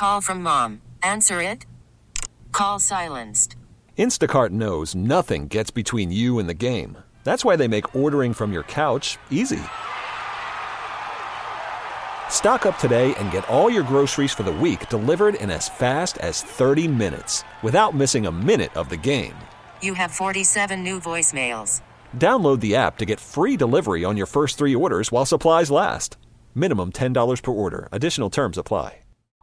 Call from mom. Answer it. Call silenced. Instacart knows nothing gets between you and the game. That's why they make ordering from your couch easy. Stock up today and get all your groceries for the week delivered in as fast as 30 minutes without missing a minute of the game. You have 47 new voicemails. Download the app to get free delivery on your first 3 orders while supplies last. Minimum $10 per order. Additional terms apply.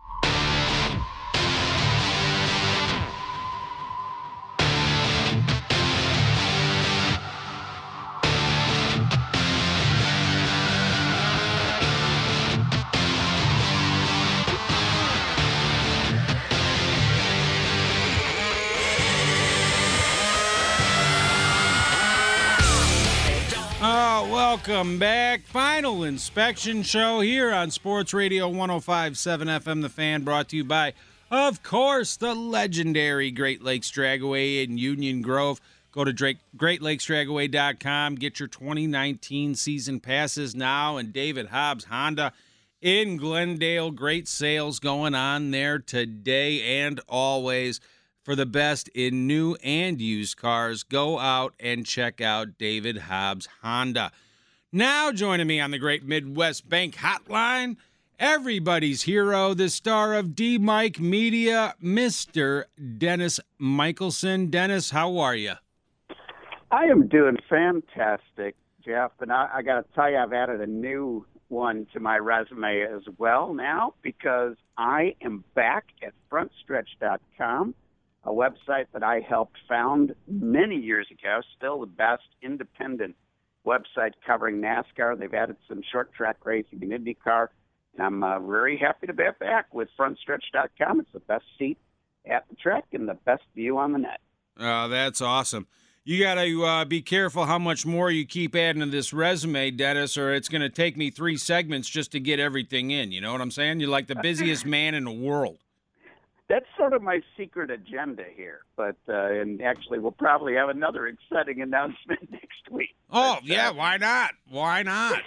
Welcome back. Final inspection show here on Sports Radio 105.7 FM The Fan, brought to you by, of course, the legendary Great Lakes Dragaway in Union Grove. Go to GreatLakesDragaway.com. Get your 2019 season passes now. And David Hobbs Honda in Glendale. Great sales going on there today and always. For the best in new and used cars, go out and check out David Hobbs Honda. Now joining me on the Great Midwest Bank Hotline, everybody's hero, the star of D-Mike Media, Mr. Dennis Michelson. Dennis, how are you? I am doing fantastic, Jeff, and I got to tell you, I've added a new one to my resume as well now because I am back at frontstretch.com. A website that I helped found many years ago, still the best independent website covering NASCAR. They've added some short track racing and IndyCar, and I'm very happy to be back with frontstretch.com. It's the best seat at the track and the best view on the net. That's awesome. You got to be careful how much more you keep adding to this resume, Dennis, or it's going to take me 3 segments just to get everything in. You know what I'm saying? You're like the busiest man in the world. That's sort of my secret agenda here, but and actually we'll probably have another exciting announcement next week. Oh, yeah, why not? Why not?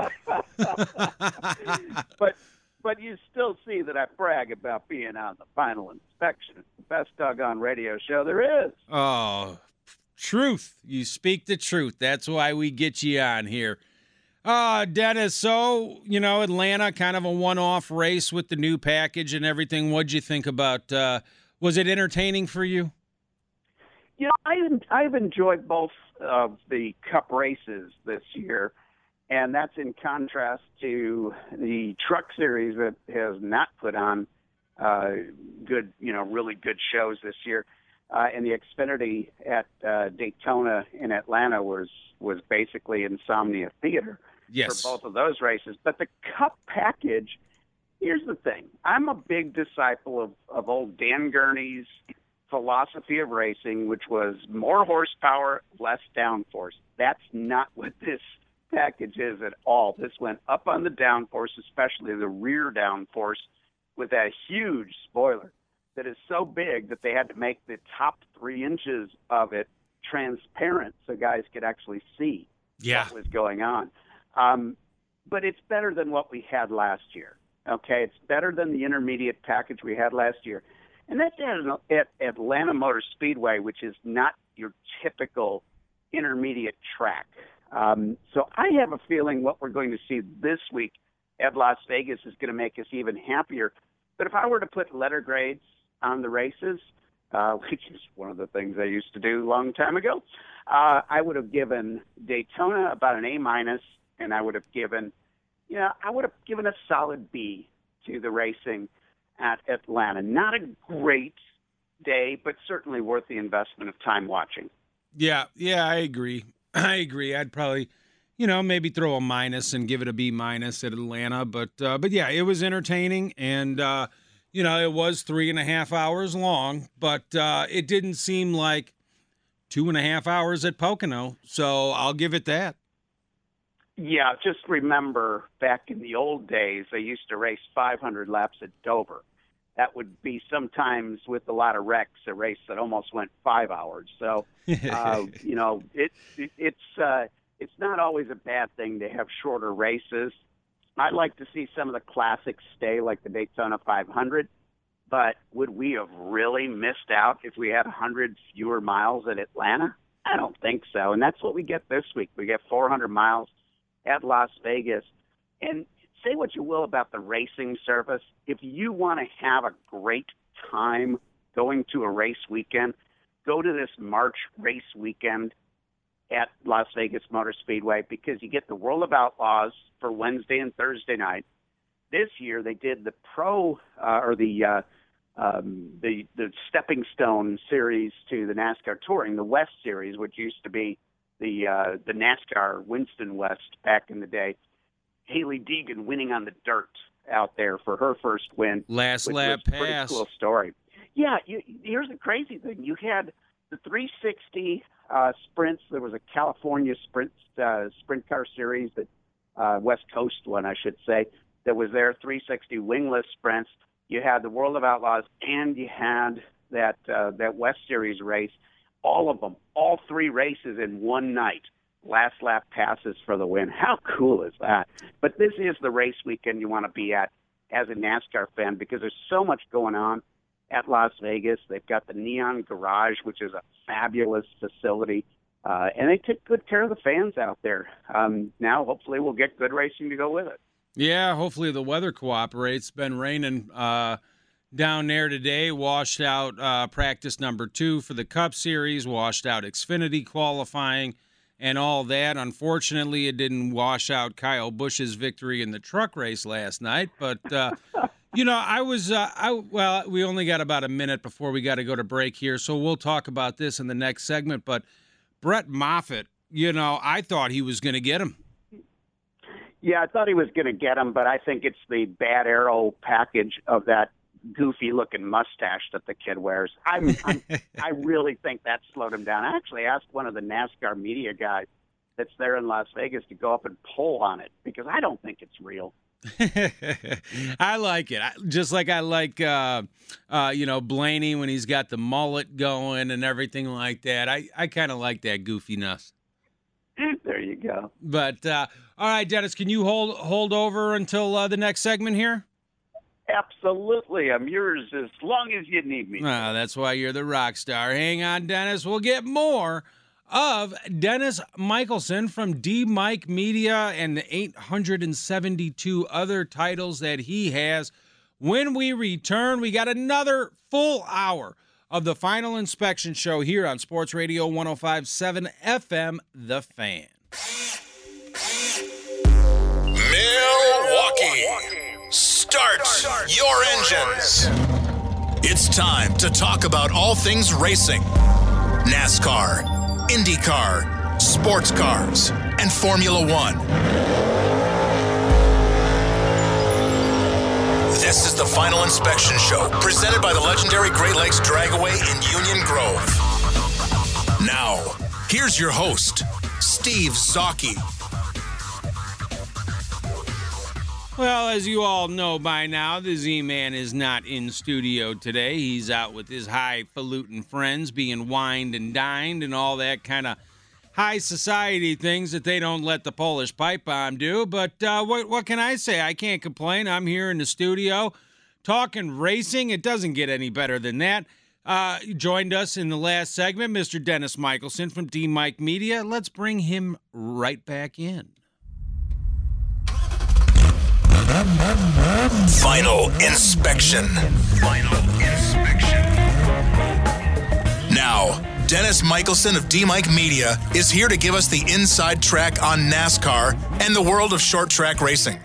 But you still see that I brag about being on the final inspection. It's the best doggone radio show there is. Oh, truth. You speak the truth. That's why we get you on here. Dennis, so, Atlanta, kind of a one-off race with the new package and everything. What'd you think about, was it entertaining for you? I've enjoyed both of the Cup races this year, and that's in contrast to the Truck Series that has not put on really good shows this year. And the Xfinity at Daytona in Atlanta was basically insomnia theater. Yes. For both of those races. But the Cup package, here's the thing. I'm a big disciple of old Dan Gurney's philosophy of racing, which was more horsepower, less downforce. That's not what this package is at all. This went up on the downforce, especially the rear downforce, with that huge spoiler that is so big that they had to make the top 3 inches of it transparent so guys could actually see what was going on. But it's better than what we had last year. Okay, it's better than the intermediate package we had last year. And that's at Atlanta Motor Speedway, which is not your typical intermediate track. So I have a feeling what we're going to see this week at Las Vegas is going to make us even happier. But if I were to put letter grades on the races, which is one of the things I used to do a long time ago, I would have given Daytona about an A-, and I would have given a solid B to the racing at Atlanta. Not a great day, but certainly worth the investment of time watching. Yeah, I agree. I'd probably, maybe throw a minus and give it a B- at Atlanta. But yeah, it was entertaining, and it was 3.5 hours long, but it didn't seem like 2.5 hours at Pocono. So I'll give it that. Yeah, just remember back in the old days, they used to race 500 laps at Dover. That would be sometimes with a lot of wrecks, a race that almost went 5 hours. So, it's not always a bad thing to have shorter races. I'd like to see some of the classics stay, like the Daytona 500. But would we have really missed out if we had 100 fewer miles at Atlanta? I don't think so. And that's what we get this week. We get 400 miles at Las Vegas. And say what you will about the racing service, if you want to have a great time going to a race weekend, go to this March race weekend at Las Vegas Motor Speedway, because you get the World of Outlaws for Wednesday and Thursday night. This year they did the the stepping stone series to the NASCAR Touring, the West Series, which used to be the NASCAR Winston West back in the day. Hailie Deegan winning on the dirt out there for her first win. Last lap pass. Pretty cool story. Yeah, here's the crazy thing. You had the 360 sprints. There was a California sprint car series, that West Coast one, I should say, that was there, 360 wingless sprints. You had the World of Outlaws, and you had that West Series race. All of them, all three races in one night. Last lap passes for the win. How cool is that? But this is the race weekend you want to be at as a NASCAR fan, because there's so much going on at Las Vegas. They've got the Neon Garage, which is a fabulous facility, and they took good care of the fans out there. Now, hopefully, we'll get good racing to go with it. Yeah, hopefully the weather cooperates. It's been raining down there today. Washed out practice number 2 for the Cup Series, washed out Xfinity qualifying and all that. Unfortunately, it didn't wash out Kyle Busch's victory in the truck race last night. But, we only got about a minute before we got to go to break here, so we'll talk about this in the next segment. But Brett Moffitt, I thought he was going to get him. Yeah, I thought he was going to get him, but I think it's the bad arrow package of that goofy-looking mustache that the kid wears. I really think that slowed him down. I actually asked one of the NASCAR media guys that's there in Las Vegas to go up and pull on it, because I don't think it's real. I like it. Just like I like, Blaney when he's got the mullet going and everything like that. I kind of like that goofiness. There you go. But, all right, Dennis, can you hold over until the next segment here? Absolutely. I'm yours as long as you need me. That's why you're the rock star. Hang on, Dennis. We'll get more of Dennis Michelson from D-Mike Media and the 872 other titles that he has. When we return, we got another full hour of the Final Inspection Show here on Sports Radio 105.7 FM, The Fan. Milwaukee, start your engines. It's time to talk about all things racing. NASCAR, IndyCar, sports cars, and Formula One. This is the Final Inspection Show, presented by the legendary Great Lakes Dragaway in Union Grove. Now, here's your host, Steve Zocchi. Well, as you all know by now, the Z-Man is not in studio today. He's out with his highfalutin friends being wined and dined and all that kind of high society things that they don't let the Polish pipe bomb do. But what can I say? I can't complain. I'm here in the studio talking racing. It doesn't get any better than that. Joined us in the last segment, Mr. Dennis Michelson from D-Mike Media. Let's bring him right back in. Final Inspection. Now, Dennis Michelson of D-Mike Media is here to give us the inside track on NASCAR and the world of short track racing.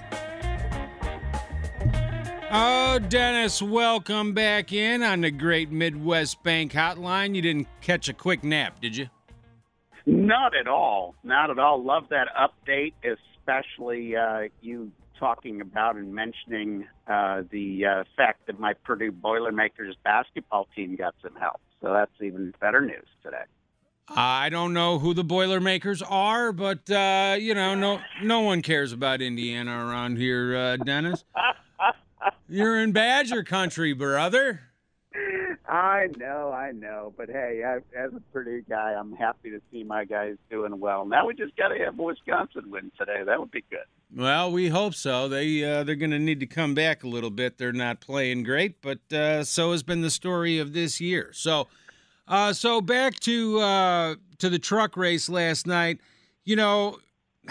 Oh, Dennis, welcome back in on the Great Midwest Bank Hotline. You didn't catch a quick nap, did you? Not at all. Not at all. Love that update, especially you talking about and mentioning the fact that my Purdue Boilermakers basketball team got some help. So that's even better news today. I don't know who the Boilermakers are, but, no one cares about Indiana around here, Dennis. You're in Badger country, brother. I know. But, hey, as a Purdue guy, I'm happy to see my guys doing well. Now we just got to have Wisconsin win today. That would be good. Well, we hope so. They're going to need to come back a little bit. They're not playing great, but so has been the story of this year. So back to the truck race last night. You know,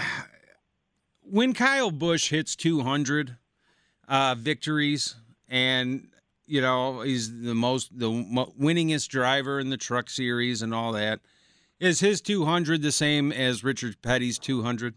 when Kyle Busch hits 200 victories, and you know he's the winningest driver in the Truck Series and all that, is his 200 the same as Richard Petty's 200?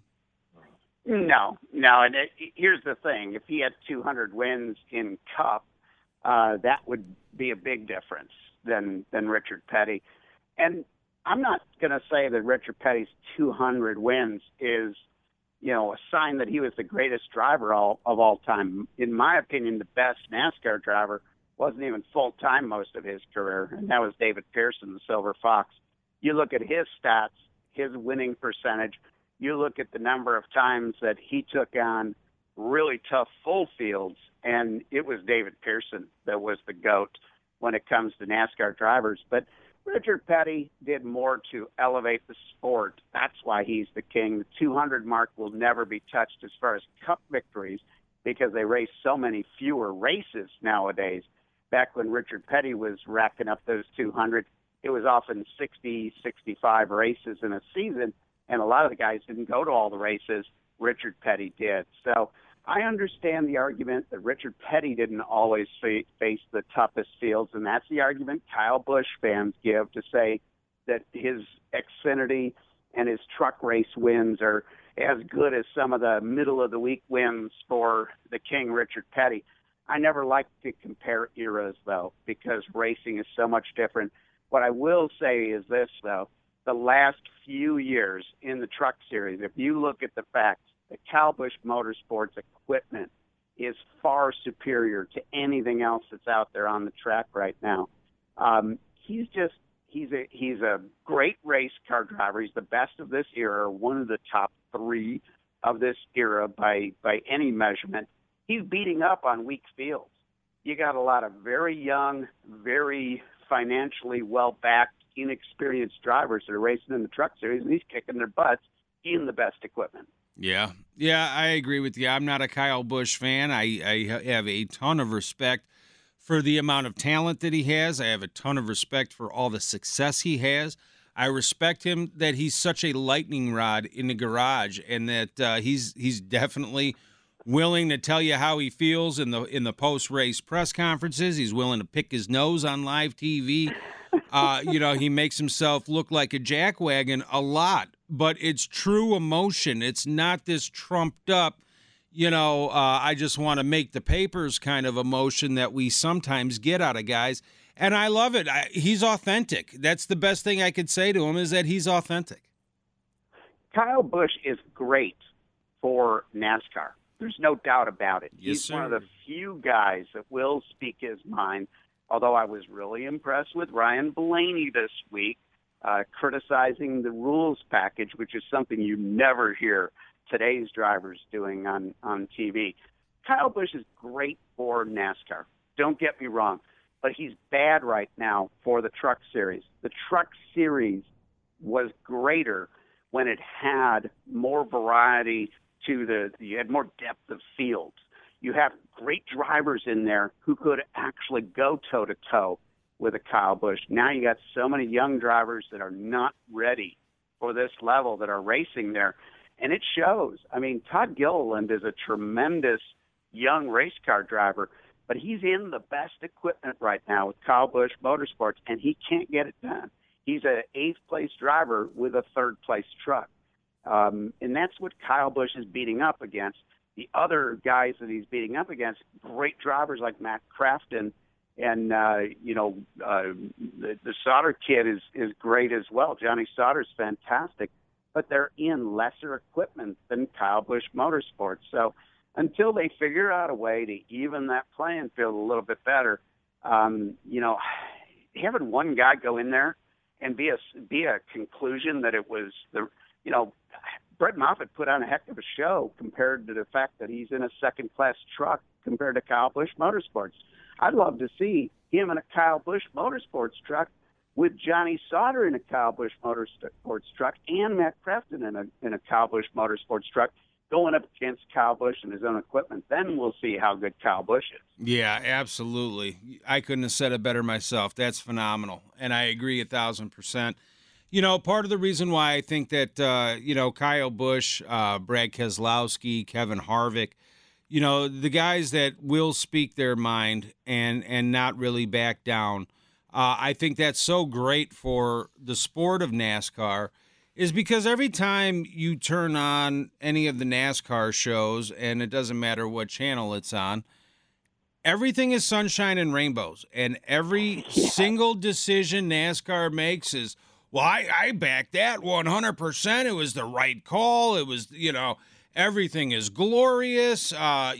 No. And here's the thing: if he had 200 wins in Cup, that would be a big difference than Richard Petty. And I'm not going to say that Richard Petty's 200 wins is, you know, a sign that he was the greatest driver of all time. In my opinion, the best NASCAR driver wasn't even full-time most of his career, and that was David Pearson, the Silver Fox. You look at his stats, his winning percentage, you look at the number of times that he took on really tough full fields, and it was David Pearson that was the GOAT when it comes to NASCAR drivers. But Richard Petty did more to elevate the sport. That's why he's the king. The 200 mark will never be touched as far as Cup victories because they race so many fewer races nowadays. Back when Richard Petty was racking up those 200, it was often 60, 65 races in a season, and a lot of the guys didn't go to all the races. Richard Petty did. So I understand the argument that Richard Petty didn't always face the toughest fields, and that's the argument Kyle Busch fans give to say that his Xfinity and his truck race wins are as good as some of the middle-of-the-week wins for the king, Richard Petty. I never like to compare eras, though, because racing is so much different. What I will say is this, though. The last few years in the Truck Series, if you look at the facts, the Kyle Busch Motorsports equipment is far superior to anything else that's out there on the track right now. He's a great race car driver. He's the best of this era, one of the top three of this era by any measurement. He's beating up on weak fields. You got a lot of very young, very financially well-backed, inexperienced drivers that are racing in the Truck Series, and he's kicking their butts in the best equipment. Yeah, I agree with you. I'm not a Kyle Busch fan. I have a ton of respect for the amount of talent that he has. I have a ton of respect for all the success he has. I respect him that he's such a lightning rod in the garage, and that he's definitely willing to tell you how he feels in the post-race press conferences. He's willing to pick his nose on live TV. He makes himself look like a jackwagon a lot, but it's true emotion. It's not this trumped up, I just want to make the papers kind of emotion that we sometimes get out of guys. And I love it. He's authentic. That's the best thing I could say to him, is that he's authentic. Kyle Busch is great for NASCAR. There's no doubt about it. Yes, He's sir. one of the few guys that will speak his mind, although I was really impressed with Ryan Blaney this week, criticizing the rules package, which is something you never hear today's drivers doing on TV. Kyle Busch is great for NASCAR. Don't get me wrong, but he's bad right now for the Truck Series. The Truck Series was greater when it had more variety you had more depth of fields. You have great drivers in there who could actually go toe-to-toe with a Kyle Busch. Now you got so many young drivers that are not ready for this level that are racing there, and it shows. I mean, Todd Gilliland is a tremendous young race car driver, but he's in the best equipment right now with Kyle Busch Motorsports, and he can't get it done. He's an 8th-place driver with a 3rd-place truck. And that's what Kyle Busch is beating up against. The other guys that he's beating up against, great drivers like Matt Crafton, and the Sauter kid is great as well. Johnny Sauter's fantastic, but they're in lesser equipment than Kyle Busch Motorsports. So until they figure out a way to even that playing field a little bit better, having one guy go in there and be a conclusion that it was Brett Moffitt put on a heck of a show compared to the fact that he's in a 2nd-class truck compared to Kyle Busch Motorsports. I'd love to see him in a Kyle Busch Motorsports truck with Johnny Sauter in a Kyle Busch Motorsports truck and Matt Preston in a Kyle Busch Motorsports truck going up against Kyle Busch and his own equipment. Then we'll see how good Kyle Busch is. Yeah, absolutely. I couldn't have said it better myself. That's phenomenal. And I agree 1,000%. You know, part of the reason why I think that, Kyle Busch, Brad Keselowski, Kevin Harvick, the guys that will speak their mind and not really back down, I think that's so great for the sport of NASCAR is because every time you turn on any of the NASCAR shows, and it doesn't matter what channel it's on, everything is sunshine and rainbows. And every single decision NASCAR makes is, well, I back that 100%. It was the right call. It was, everything is glorious.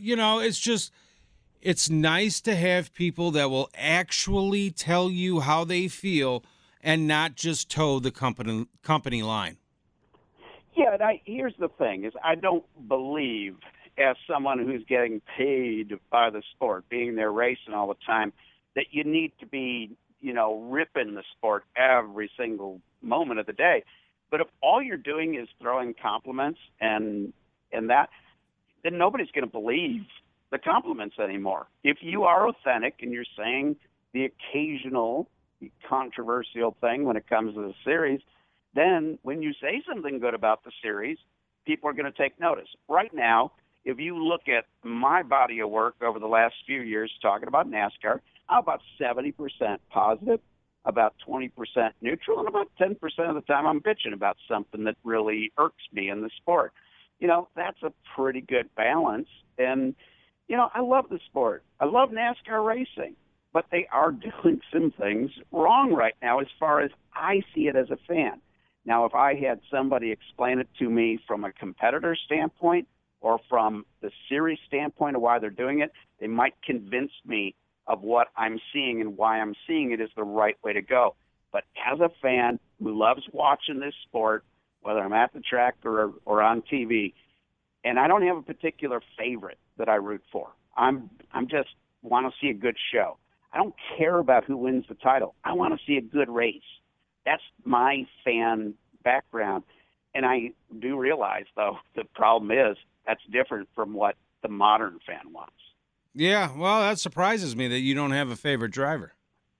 It's nice to have people that will actually tell you how they feel and not just toe the company line. Yeah, and here's the thing, is I don't believe, as someone who's getting paid by the sport, being there racing all the time, that you need to be, ripping the sport every single moment of the day. But if all you're doing is throwing compliments and that, then nobody's going to believe the compliments anymore. If you are authentic and you're saying the occasional controversial thing when it comes to the series, then when you say something good about the series, people are going to take notice. Right now, if you look at my body of work over the last few years talking about NASCAR, I'm about 70% positive, about 20% neutral, and about 10% of the time I'm bitching about something that really irks me in the sport. That's a pretty good balance. And, I love the sport. I love NASCAR racing. But they are doing some things wrong right now as far as I see it as a fan. Now, if I had somebody explain it to me from a competitor standpoint or from the series standpoint of why they're doing it, they might convince me of what I'm seeing and why I'm seeing it is the right way to go. But as a fan who loves watching this sport, whether I'm at the track or on TV, and I don't have a particular favorite that I root for. I'm just want to see a good show. I don't care about who wins the title. I want to see a good race. That's my fan background. And I do realize, though, the problem is that's different from what the modern fan wants. Yeah, well, that surprises me that you don't have a favorite driver.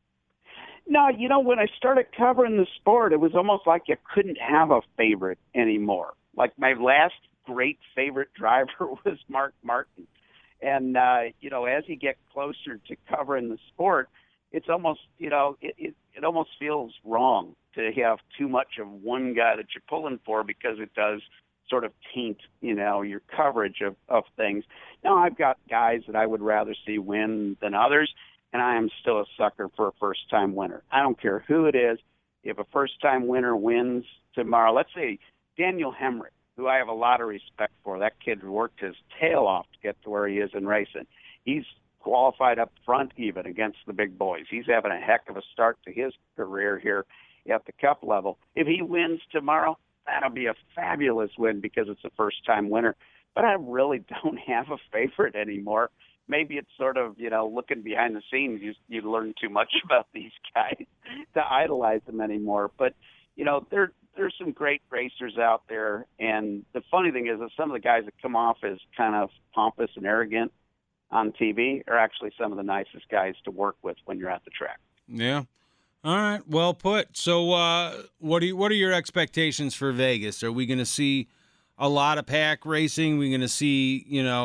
No, when I started covering the sport, it was almost like you couldn't have a favorite anymore. Like my last great favorite driver was Mark Martin. And, as you get closer to covering the sport, it's almost, it almost feels wrong to have too much of one guy that you're pulling for because it does sort of taint, your coverage of things. Now, I've got guys that I would rather see win than others, and I am still a sucker for a first-time winner. I don't care who it is. If a first-time winner wins tomorrow, let's say Daniel Hemrick, who I have a lot of respect for. That kid worked his tail off to get to where he is in racing. He's qualified up front even against the big boys. He's having a heck of a start to his career here at the Cup level. If he wins tomorrow, that'll be a fabulous win because it's a first-time winner. But I really don't have a favorite anymore. Maybe it's sort of, looking behind the scenes, you learn too much about these guys to idolize them anymore. But, there's some great racers out there, and the funny thing is that some of the guys that come off as kind of pompous and arrogant on TV are actually some of the nicest guys to work with when you're at the track. Yeah. All right. Well put. So what are your expectations for Vegas? Are we going to see a lot of pack racing? We're going to see,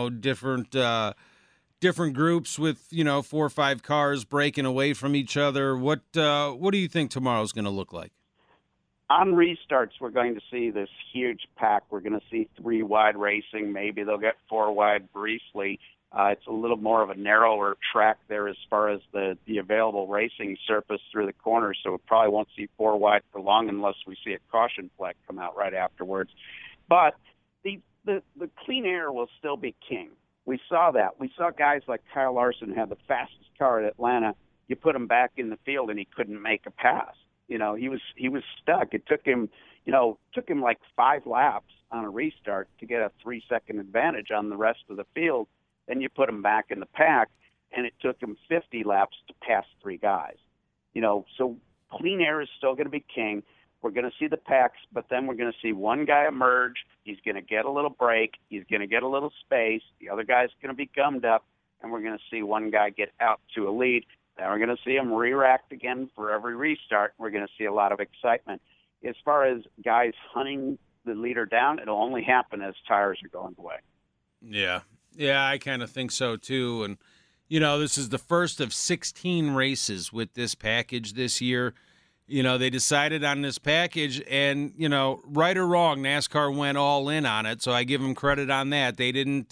different groups with, 4 or 5 cars breaking away from each other. What do you think tomorrow's going to look like? On restarts, we're going to see this huge pack. We're going to see 3 wide racing. Maybe they'll get 4 wide briefly. It's a little more of a narrower track there as far as the available racing surface through the corners, so we probably won't see 4 wide for long unless we see a caution flag come out right afterwards. But the clean air will still be king. We saw that. We saw guys like Kyle Larson have the fastest car at Atlanta. You put him back in the field and he couldn't make a pass. He was stuck. It took him like 5 laps on a restart to get a 3-second advantage on the rest of the field. Then you put him back in the pack, and it took him 50 laps to pass 3 guys. So clean air is still going to be king. We're going to see the packs, but then we're going to see one guy emerge. He's going to get a little break. He's going to get a little space. The other guy's going to be gummed up, and we're going to see one guy get out to a lead. Then we're going to see him re-racked again for every restart. We're going to see a lot of excitement. As far as guys hunting the leader down, it'll only happen as tires are going away. Yeah, I kind of think so too. And, this is the first of 16 races with this package this year. They decided on this package, and, right or wrong, NASCAR went all in on it, so I give them credit on that. They didn't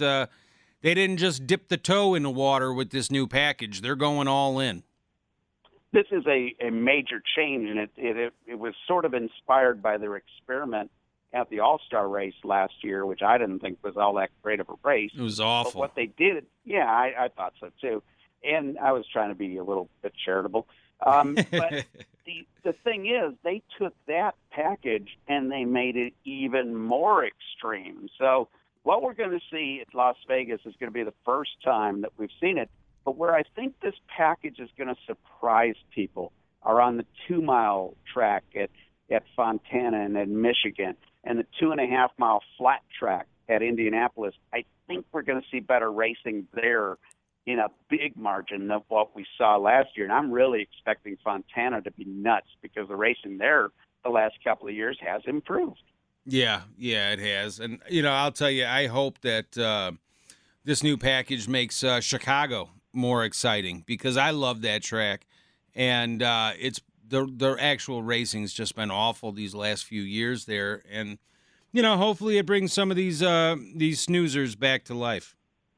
just dip the toe in the water with this new package. They're going all in. This is a major change, and it was sort of inspired by their experiment at the All-Star race last year, which I didn't think was all that great of a race. It was awful. But what they did, I thought so too. And I was trying to be a little bit charitable. But the thing is, they took that package and they made it even more extreme. So what we're going to see at Las Vegas is going to be the first time that we've seen it. But where I think this package is going to surprise people are on the 2-mile track at Fontana and in Michigan, and the 2.5-mile flat track at Indianapolis. I think we're going to see better racing there in a big margin than what we saw last year. And I'm really expecting Fontana to be nuts because the racing there the last couple of years has improved. Yeah, it has. And, I'll tell you, I hope that this new package makes Chicago more exciting because I love that track. And it's their actual racing's just been awful these last few years there. And, hopefully it brings some of these snoozers back to life.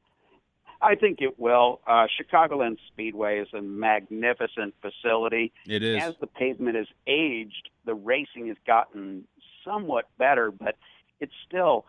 I think it will. Chicagoland Speedway is a magnificent facility. It is. As the pavement has aged, the racing has gotten somewhat better, but it's still,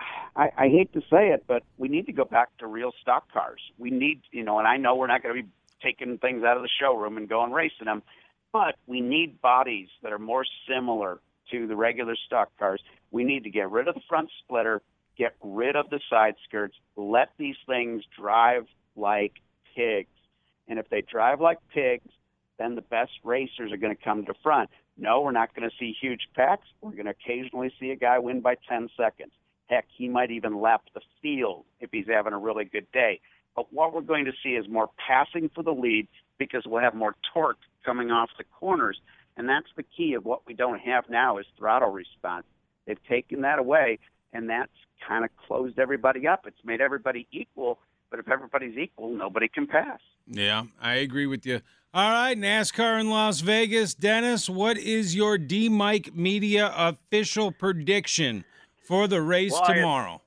I hate to say it, but we need to go back to real stock cars. We need, and I know we're not going to be taking things out of the showroom and going racing them, but we need bodies that are more similar to the regular stock cars. We need to get rid of the front splitter, get rid of the side skirts, let these things drive like pigs. And if they drive like pigs, then the best racers are going to come to front. No, we're not going to see huge packs. We're going to occasionally see a guy win by 10 seconds. Heck, he might even lap the field if he's having a really good day. But what we're going to see is more passing for the lead because we'll have more torque coming off the corners. And that's the key of what we don't have now is throttle response. They've taken that away, and that's kind of closed everybody up. It's made everybody equal, but if everybody's equal, nobody can pass. Yeah, I agree with you. All right, NASCAR in Las Vegas. Dennis, what is your D-Mike Media official prediction for the race tomorrow?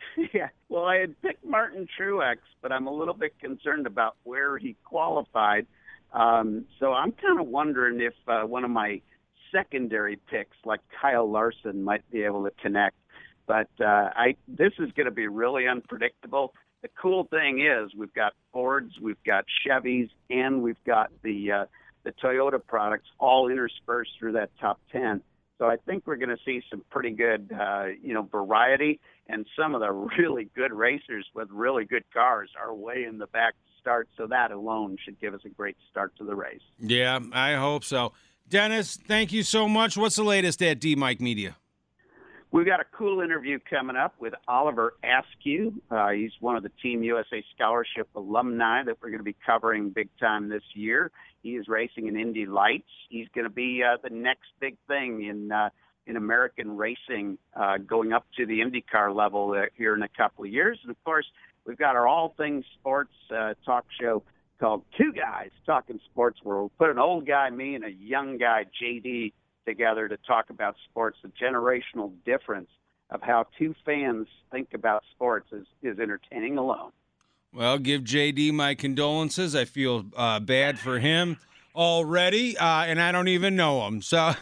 I had picked Martin Truex, but I'm a little bit concerned about where he qualified. So I'm kind of wondering if one of my secondary picks, like Kyle Larson, might be able to connect. But this is going to be really unpredictable. The cool thing is we've got Fords, we've got Chevys, and we've got the Toyota products all interspersed through that top 10. So I think we're going to see some pretty good, variety, and some of the really good racers with really good cars are way in the back to start. So that alone should give us a great start to the race. Yeah, I hope so. Dennis, thank you so much. What's the latest at D-Mike Media? We've got a cool interview coming up with Oliver Askew. He's one of the Team USA Scholarship alumni that we're going to be covering big time this year. He is racing in Indy Lights. He's going to be the next big thing in American racing, going up to the IndyCar level here in a couple of years. And, of course, we've got our all things sports talk show called Two Guys Talking Sports, where we'll put an old guy, me, and a young guy, JD, together to talk about sports. The generational difference of how two fans think about sports is entertaining alone. Well, give JD my condolences. I feel bad for him already, and I don't even know him. So,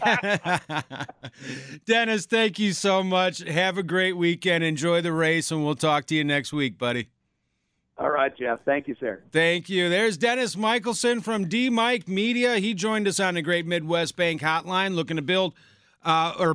Dennis, thank you so much. Have a great weekend. Enjoy the race, and we'll talk to you next week, buddy. All right, Jeff. Thank you, sir. Thank you. There's Dennis Michelson from D-Mike Media. He joined us on the Great Midwest Bank Hotline looking to build,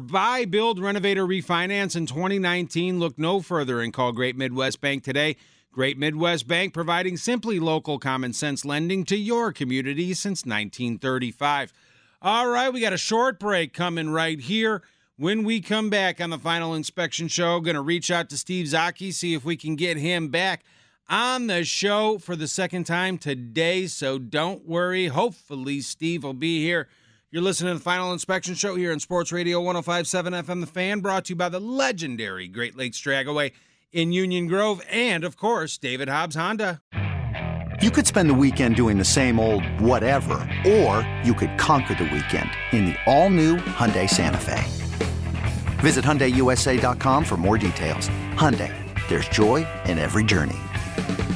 renovate, or refinance in 2019. Look no further and call Great Midwest Bank today. Great Midwest Bank, providing simply local common sense lending to your community since 1935. All right, we got a short break coming right here. When we come back on the Final Inspection Show, going to reach out to Steve Zaki, see if we can get him back on the show for the second time today. So don't worry. Hopefully, Steve will be here. You're listening to the Final Inspection Show here on Sports Radio 105.7 FM The Fan, brought to you by the legendary Great Lakes Dragaway in Union Grove and, of course, David Hobbs Honda. You could spend the weekend doing the same old whatever, or you could conquer the weekend in the all-new Hyundai Santa Fe. Visit HyundaiUSA.com for more details. Hyundai, there's joy in every journey.